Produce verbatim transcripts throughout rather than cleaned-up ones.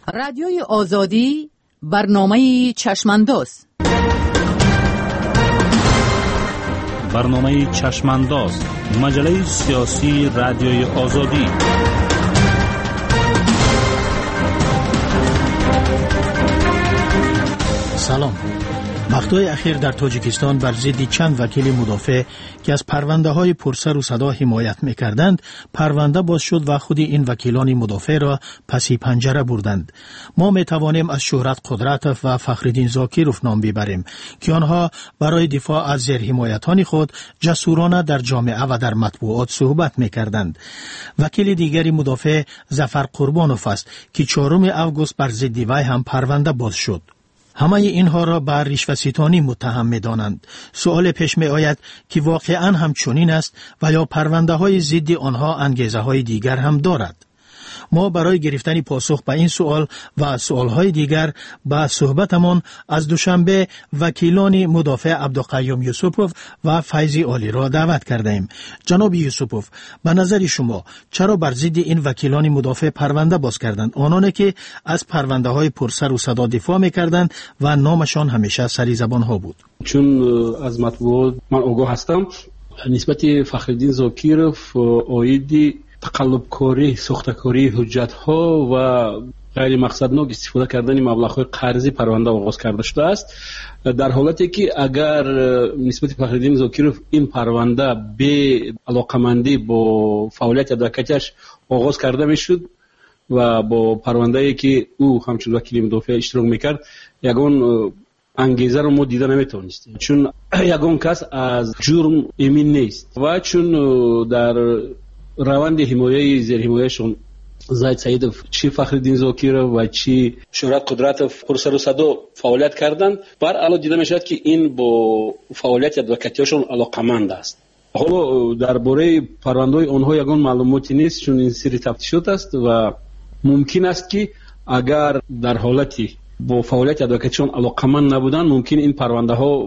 رادیوی آزادی برنامه چشمانداز برنامه چشمانداز مجله سیاسی رادیوی آزادی. سلام. وقتهای اخیر در تاجیکستان بر ضد چند وکیل مدافع که از پرونده های پرسر و صدا حمایت می‌کردند پرونده باز شد و خود این وکیلان مدافع را پسی پنجره بردند. ما می‌توانیم از شهرت قدرتوف و فخرالدین زاکیروف نام ببریم که آنها برای دفاع از زیرحمایتان خود جسورانه در جامعه و در مطبوعات صحبت می‌کردند. وکیل دیگری مدافع ظفر قربانوف است که چهارم آگوست بر ضد وی هم پرونده باز شد. همه اینها را بر رشوه‌ستانی متهم می‌دانند. سوال پیش می آید که واقعاً هم چنین است و یا پرونده های ضد آنها انگیزه های دیگر هم دارد؟ ما برای گرفتن پاسخ به این سوال و سوالهای دیگر با صحبتمان از دوشنبه وکیلان مدافع عبدالقیوم یوسفوف و فیضی عالی را دعوت کرده ایم. جناب یوسفوف، به نظر شما چرا بر ضد این وکیلان مدافع پرونده باز کردند، آنانی که از پرونده های پرسر و صدا دفاع می‌کردند و نامشان همیشه سری زبان ها بود؟ چون از مطبوعات من آگاه هستم نسبت فخرالدین زاکیروف آیدی تقلبکاری، سختکاری حجت ها و غیر مقصدناک استفاده کردن مبلغ های قرضی پرونده آغاز کرده شده است، در حالتی که اگر نسبت فخرالدین زاکیروف این پرونده به علاقمندی با فعالیت ادوکاتش آغاز کرده میشد و با پرونده که او همچون وکیل مدافع اشتراک میکرد یگان انگیزه رو ما دیده نمیتونستیم، چون یگان کس از جرم امین نیست و چون در روند حمایه زیر حمایهشون زاید سعیدوف چی فخرالدین زاکیروف و چی شهرت قدرتوف پرسر و صدا فعالیت کردند، بر علاوه دیده میشد که این با فعالیت ادوکاتیشون علاقمند است. حالا درباره پرونده آنها یگان معلوماتی نیست چون این سری تفتیشات است و ممکن است که اگر در حالتی با فعالیت ادوکاتیشون علاقمند نبودن ممکن این پرونده ها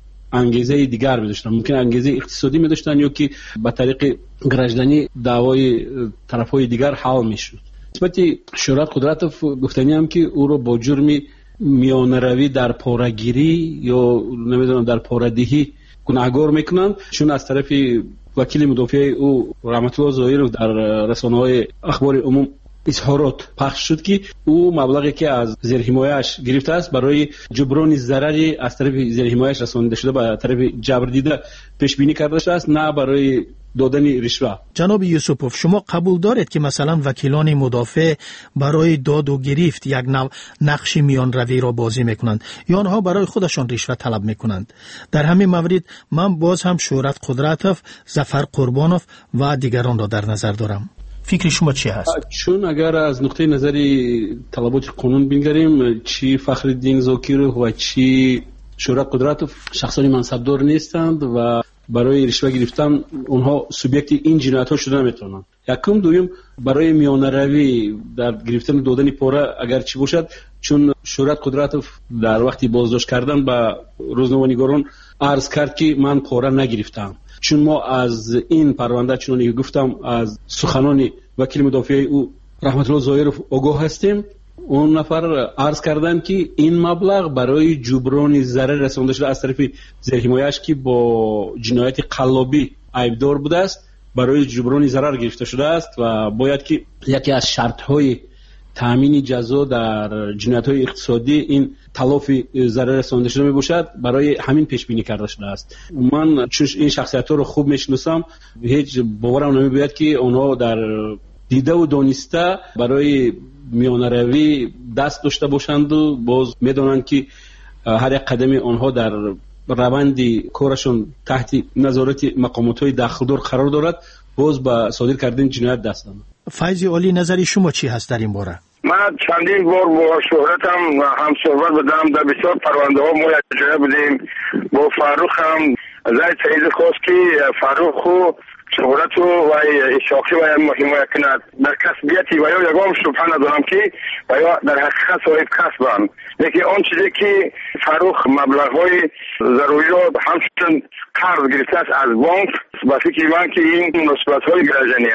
انگیزه دیگر می‌داشتن، ممکن انگیزه اقتصادی می‌داشتن یا که به طریق گرجدنی دعوای طرف‌های دیگر حل می‌شد. نسبت شهرت قدرتوف گفتنی هم که او رو با جرم میانه‌روی در پاره‌گیری یا نمیدونم در پاره‌دهی گناهکار میکنند، چون از طرف وکیل مدافع او رحمت الله ظاهرو در رسانه‌های اخبار عموم اظهارات پخش شد که او مبلغی که از زیر حمایه‌اش گرفته است برای جبران ضرری از طرف زیر حمایه‌اش رسانده شده به طرف جبر دیده پیش بینی کرده شده است، نه برای دادن رشوه. جناب یوسفوف، شما قبول دارید که مثلا وکیلان مدافع برای داد و گرفت یک نوع نقش میان روی را بازی میکنند یا آنها برای خودشان رشوه طلب میکنند؟ در همین مورد من باز هم شهرت قدرتوف، ظفر قربانوف و دیگران را در نظر دارم. فکر شما چی هست؟ چون اگر از نقطه نظری طلبات قانون بنگریم، چی فخرالدین زاکیروف و چی شهرت قدرتوف شخصانی منصبدار نیستند و برای رشوه گرفتن اونها سوبیکت این جنایت ها شده نمیتونند. یکم دویم برای میانه روی در گرفتن دادن پاره اگر چی باشد، چون شهرت قدرتوف در وقتی بازداشت کردن به روزنامه‌نگاران عرض کرد که من پاره نگرفتم. چون ما از این پرونده چون گفتم از سخنان وکیل مدافع او رحمت الله ظاهرو آگاه هستیم، اون نفر عرض کردن که این مبلغ برای جبران ضرر رسانده شده از طرف زیر حمایه‌اش که با جنایت قلابی عیبدار بوده است برای جبران ضرر گرفته شده است و باید که یکی از شرط‌های تامین جزا در جنایت‌های اقتصادی این تلافی ضرر رسانده شده میباشد، برای همین پیش بینی کرده شده است. من چون این شخصیت‌ها رو خوب میشناسم هیچ باورم نمی‌باید که اونها در دیده و دانسته برای میانه روی دست داشته باشند و باز میدونند که هر یک قدم آنها در روند کارشون تحت نظارت مقامات‌های داخلدار قرار دارد، باز با صادر کردن جنایت دست دارند. فیضی عالی، نظری شما چی هست در این باره؟ من چندین بار با شهرتم هم صحبت بدم، در بسیار پرونده ها ما جای بودیم. با فاروق هم زاید سعید خواست که فاروق خو شهرت و شاخی و حمایت کند در کسبیتی و یا یکم شبهه ندارم که و یا در حقیقت صاحب کسبم، لیکن آن چیزی که فاروق مبلغ های ضروری را همچنین قرض گرفته است از بانک، با فکر من که این نسبت های گرجنی است.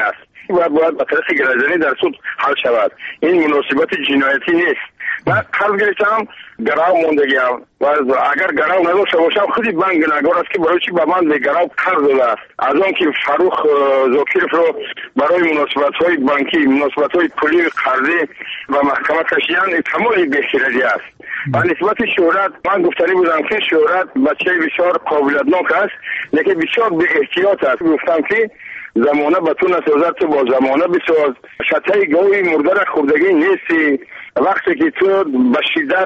و باید به طریق گردانی در سود حل شود. این مناسبت جنایتی نیست. من قرض گرفتم گراو موندگیم و اگر گراو نداشته باشم خودی بانک گناهکار است که برای چی به من به گراو قرض داده است. از آن که فاروق زاکیرف رو برای مناسبت های بانکی، مناسبت های پولی قرضی و محکمه کشیدن تمام بهتری است. و نسبت شهرت من گفتنی بودم که شهرت بچه بسیار قابلیتناک است، لیکن بسیار به احتیاط است. گفتم که زمانه به تو نسازد تو با زمانه بساز. شتای گاوی مرده را خوردگی نیستی. وقتی که تو به شدت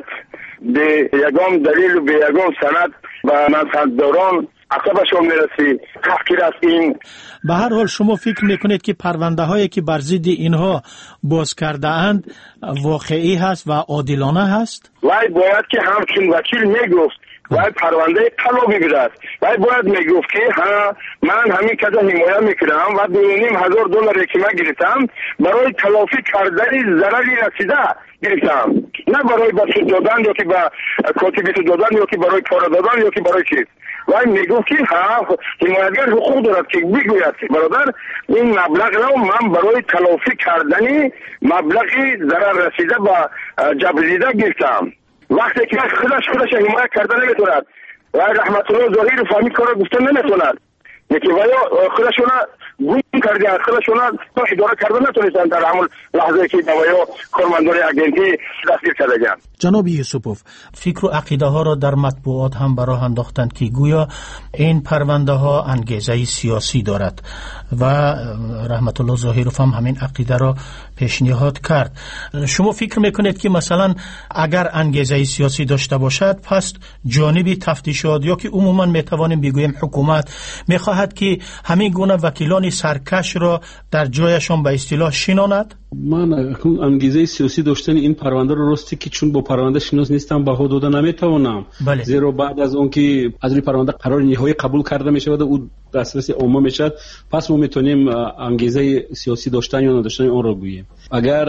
به یگام دلیل و به یگام سند و منصبداران عقبشون میرسی تفکیر است. این به هر حال شما فکر میکنید که پرونده هایی که بر ضد اینها باز کرده اند واقعی هست و عادلانه هست؟ وای باید که همچون وکیل میگفت وای پرونده طلا بگیرد. وای باید میگفت که ها من همین کده حمایت میکنم و دو نیم هزار دلار که من گرفتم برای تلافی کردن ضرری رسیده گرفتم، نه برای بچه دادن یا که به کاتبیت دادن یا که برای کار دادن یا که برای چیز. وای میگفت که ها حمایتگر حقوق دارد که بگوید که برادر این مبلغ رو من برای تلافی کردن مبلغی ضرر رسیده به جبریده گرفتم. وقتی که خودش خودش حمایت کرده نمیتوند و رحمت الله ظاهری فهمی کار گفته نمیتوند، یکی ویا خودشون گوم کرده خودشون اداره کرده نتونستن در همون لحظه که ویا کارمندان اگنتی دستگیر کرده. جناب یوسفوف، فکر و عقیده ها را در مطبوعات هم براه انداختند که گویا این پرونده ها انگیزه سیاسی دارد و رحمت الله ظاهروف هم همین عقیده را پیشنهاد کرد. شما فکر میکنید که مثلا اگر انگیزه سیاسی داشته باشد پس جانب تفتیشات یا که عموما میتوانیم بگوییم حکومت میخواهد که همین گونه وکیلان سرکش را در جایشان به اصطلاح شناند؟ من انگیزه سیاسی داشتن این پرونده رو راستی که چون با پرونده شناس نیستم بها داده نمیتوانم. بله. زیرا بعد از اون که از این پرونده قرار نهایی قبول کرده میشه و او دسترسی عامه میشه، پس ما میتونیم انگیزه سیاسی داشتن یا نداشتن اون رو بگوییم. اگر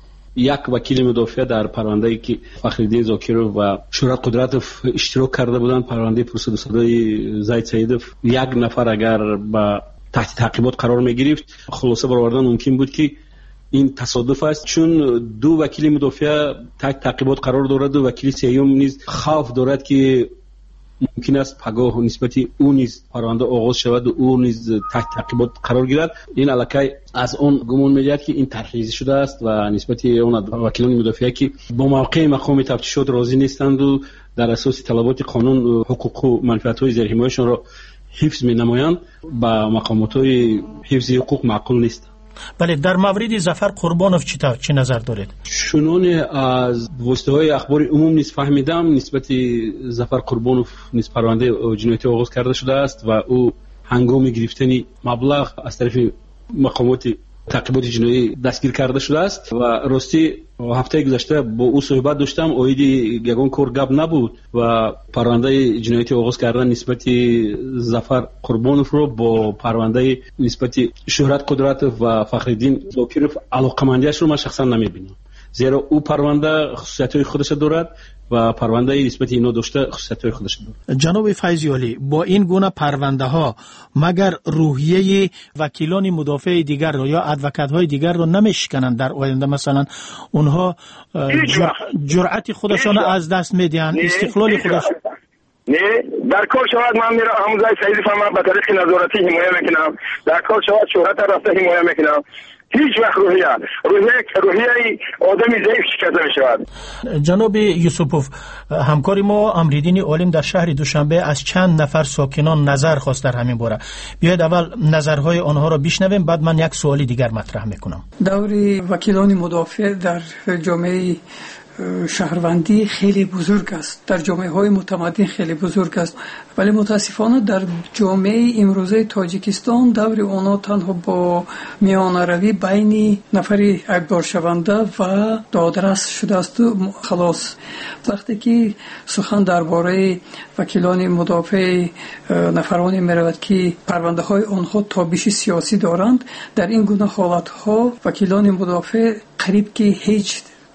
یک وکیل مدافع در پرونده که فخرالدین زاکیرف و شورت قدرتوف اشتراک کرده بودن، پرونده پروسه دوصدای زید سیدوف، یک نفر اگر با تحت تعقیبات قرار میگرفت، خلاصه برآوردن ممکن بود که این تصادف است، چون دو وکیل مدافع تحت تعقیبات قرار دارد و وکیل سیوم نیز خوف دارد که ممکن است پگاه نسبتی او نیز پرونده آغاز شود و او نیز تحت تعقیبات قرار گیرد. این الکی از اون گمان می‌آید که این ترخیصی شده است و نسبتی اون وکیلان مدافع که با موقع مقام تفتیشات راضی نیستند و در اساس طلبات قانون حقوق و منفعت‌های زیرحمایه‌شان را حفظ می‌نمایند با مقامات‌های حفظ حقوق معقول نیست. بله، در مورد ظفر قربانوف چی تا چه نظر دارید؟ چنان از واسطه‌های اخبار عموم نیز فهمیدم نسبت ظفر قربانوف نیز پرونده جنایتی آغاز کرده شده است و او هنگام گرفتن مبلغ از طرف مقامات تعقیبات جنایی دستگیر کرده شده است و راستی هفته گذشته با او صحبت داشتم، اوید یگان کار گپ نبود و پرونده جنایتی آغاز کردن نسبت ظفر قربانوف رو با پرونده نسبت شهرت قدرتوف و فخرالدین زاکیرف علاقمندیش رو من شخصا نمیبینم، زیرا او پرونده خصوصیت‌های خودش دارد و پرونده نسبت اینا داشته خصوصیت‌های خودش دارد. جناب فیضی علی، با این گونه پرونده ها مگر روحیه وکیلان مدافع دیگر رو یا ادوکات‌های دیگر رو نمیشکنند در آینده؟ مثلا اونها جرأت خودشان از دست میدن، استقلال خودش نه در کار شود. من میرم همون جای سعید فهم به طریق نظارتی حمایت میکنم، در کار شود شهرت رفته حمایت میکنم. هیچ وقت روحیه روحیه روحیه آدمی ضعیف شکسته میشود. جناب یوسفوف، همکار ما امریدین عالم در شهر دوشنبه از چند نفر ساکنان نظر خواست در همین باره. بیاید اول نظرهای آنها را بشنویم، بعد من یک سوالی دیگر مطرح میکنم. دور وکیلان مدافع در جامعه شهروندی خیلی بزرگ است، در جامعه های متمدن خیلی بزرگ است، ولی متاسفانه در جامعه امروزه تاجیکستان دور اونا تنها با میانروی بین نفری عیبدار شونده و دادرس شده است و خلاص. وقتی که سخن درباره وکیلان مدافع نفرانی میرود که پرونده های آنها تابش سیاسی دارند، در این گونه حالت ها وکیلان مدافع قریب که هیچ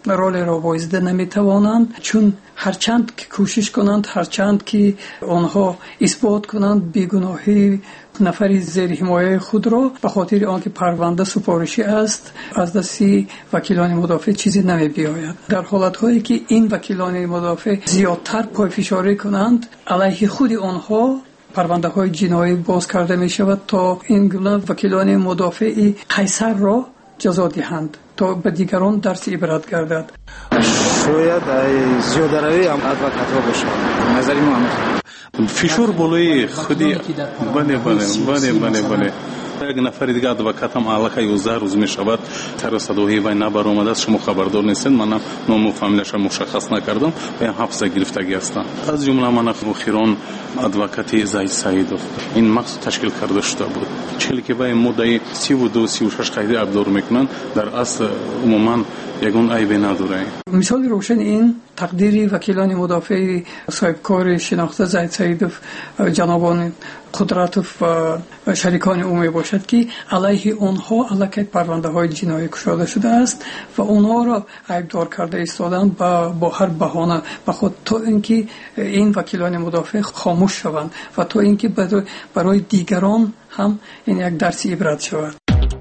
رول را بازده نمیتوانند، چون هرچند که کوشش کنند، هرچند که آنها اثبات کنند بیگناهی نفری زیر حمایه خود را، به خاطر آنکه پرونده سفارشی است از دست وکیلان مدافع چیزی نمی بیاید. در حالت‌هایی که این وکیلان مدافع زیادتر پایفشاری کنند، علیه خود آنها پرونده های جنایی باز کرده می شود تا این گونه وکیلان مدافع قیصر را جزا دهند تا به دیگران درس عبرت گردد. شاید زیاده روی هم ادوکات ها باشه. نظری ما هم فشار بالای خودی بله بله بله بله بله یک نفر دیگه ادوکات هم علاقه یازده روز می شود تر صداهی و نبر آمده است، شما خبردار نیستید. من نام و فامیلش مشخص نکردم و حبس گرفتگی هستم. از جمله من اخیران ادوکات زاید سعیدов این مقصد تشکیل کرده شده بود. چهل که به مدعی سی و دو سی و شش قیدی ابزار میکنند، در اصل عموما یگون عیبی نداره. مثال روشن این تقدیر وکیلان مدافع صاحب کار شناخته زاید سعیدов جنابان قدرتوف و شریکان او می باشد که علیه آنها علاقه پرونده های جنایی گشاده شده است و آنها را عیبدار کرده ایستادن با, با هر بهانه به خود تا اینکه این وکیلان مدافع خاموش شوند و تا اینکه برای دیگران هم این یک درس عبرت شود.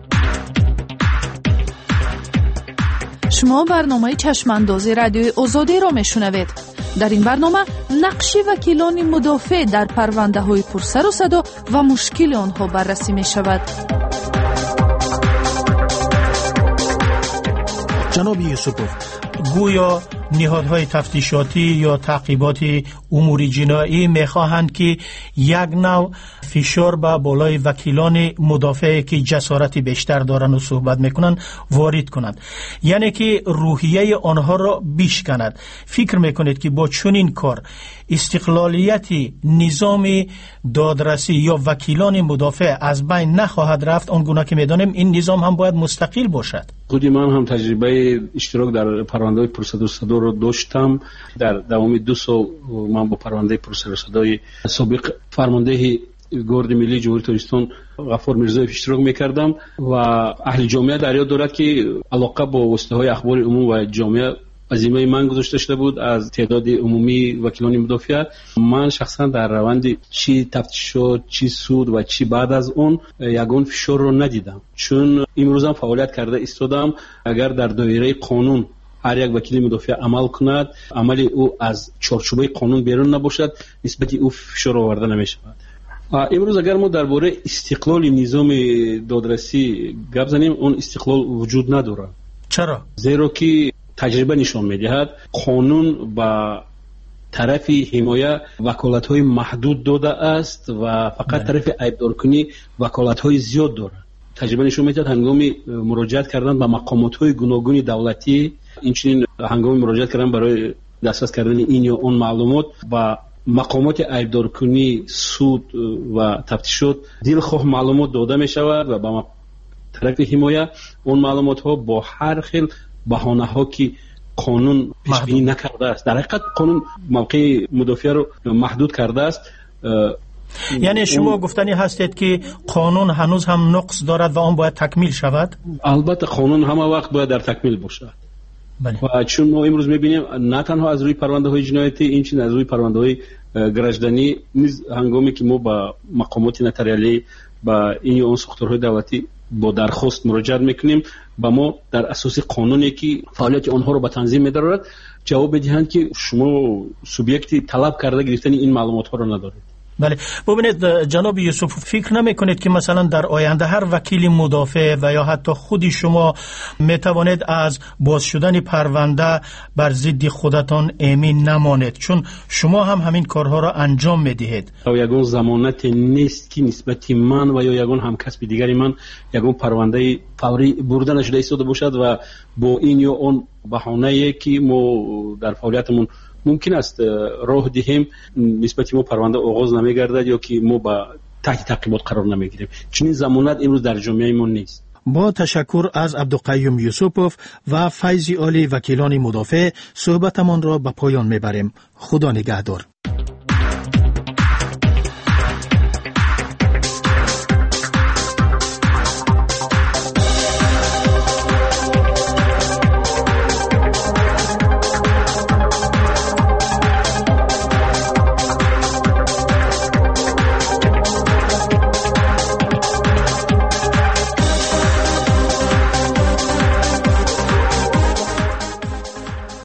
شما برنامه چشماندازی رادیوی آزادی را میشنوید. در این برنامه نقش وکیلان مدافع در پرونده های پرسر و صدا و مشکل آنها بررسی می شود. جناب یوسفوف، گویا نهادهای تفتیشاتی یا تعقیبات امور جنایی میخواهند که یک نوع فشار به بالای وکیلان مدافعی که جسارت بیشتر دارند و صحبت میکنند وارد کنند، یعنی که روحیه آنها را بیشکند. فکر میکنید که با چنین کار استقلالیت نظام دادرسی یا وکیلان مدافع از بین نخواهد رفت؟ آنگونه که میدانیم این نظام هم باید مستقل باشد. خودی من هم تجربه اشتراک در پرونده پرسر و صدا رو داشتم. در دوام دو سال من با پرونده پرسر و صدای سابق فرمانده گارد ملی جمهوری تاجیکستان غفار میرزایف اشتراک میکردم و اهل جامعه در یاد دارد که علاقه با واسطه های اخبار عموم و جامعه عزیمه من گذاشته شده بود از تعداد عمومی وکیلان مدافع. من شخصا در روند چی تفتیشات، چی سود و چی بعد از اون یگان فشار رو ندیدم، چون امروز هم فعالیت کرده ایستادم. اگر در دایره قانون هر یک وکیل مدافع عمل کند، عمل او از چارچوبه قانون بیرون نباشد، نسبت او فشار آورده نمیشود. امروز اگر ما درباره استقلال نظام دادرسی گپ زنیم، اون استقلال وجود نداره. چرا؟ زیرا که تجربه نشان میدهد قانون با طرف حمایه وکالت‌های محدود داده است و فقط طرف عیبدار کنی وکالت‌های زیاد داره. تجربه نشان میدهد هنگامی مراجعت کردن به مقامات‌های گوناگون دولتی، اینچنین هنگامی مراجعت کردن برای دسترس کردن این یا اون معلومات با مقامات عیبدار کنی، سود و تفتیشات دلخواه معلومات داده می شود و با طرف حمایه اون معلومات ها با هر خیل بهانه ها که قانون پیش بینی نکرده است. در حقیقت قانون موقع مدافع رو محدود کرده است. یعنی شما گفتنی هستید که قانون هنوز هم نقص دارد و آن باید تکمیل شود؟ البته قانون همه وقت باید در تکمیل باشد. بله. و چون ما امروز میبینیم نه تنها از روی پرونده های جنایتی، اینچین از روی پرونده های گرجدنی نیز هنگامی که ما با مقامات نتریالی با این یا اون ساختارهای دولتی با درخواست مراجعه میکنیم، با ما در اساس قانونی که فعالیت آنها رو به تنظیم می‌دارد جواب میدهند که شما سوبیکتی طلب کرده گرفتن این معلومات ها رو ندارید. بله، ببینید جناب یوسف، فکر نمی کنید که مثلا در آینده هر وکیل مدافع و یا حتی خودی شما می توانید از باز شدن پرونده بر ضد خودتان ایمن نمانید، چون شما هم همین کارها را انجام می دهید؟ یگان ضمانت نیست که نسبت من و یا یگان همکسب دیگری من یگان پرونده فوری برده نشده ایستاده باشد و با این یا اون بهانه‌ای که ما در فعالیتمون ممکن است راه دهیم نسبت ما پرونده آغاز نمیگردد یا که ما با تحت تعقیبات قرار نمیگیریم. چنین ضمانت امروز در جامعه ما نیست. با تشکر از عبدالقیوم یوسفوف و فیضی عالی وکیلان مدافع، صحبتمان را به پایان میبریم. خدا نگهدار.